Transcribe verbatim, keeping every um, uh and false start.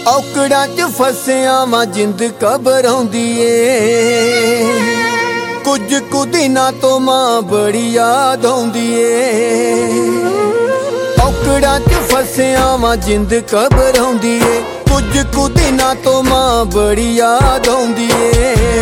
ਔਕੜਾਂ ਚ ਫਸਿਆ ਵਾਂ ਜਿੰਦ ਘਬਰਾਉਂਦੀ ਏ। ਕੁਝ ਕੁ ਦਿਨਾਂ ਤੋਂ ਮਾਂ ਬੜੀ ਯਾਦ ਆਉਂਦੀ ਏ। ਔਕੜਾਂ ਚ ਫਸਿਆ ਵਾਂ ਜਿੰਦ ਘਬਰਾਉਂਦੀ ਏ। ਕੁਝ ਕੁ ਦਿਨਾਂ ਤੋਂ ਮਾਂ ਬੜੀ ਯਾਦ ਆਉਂਦੀ ਏ।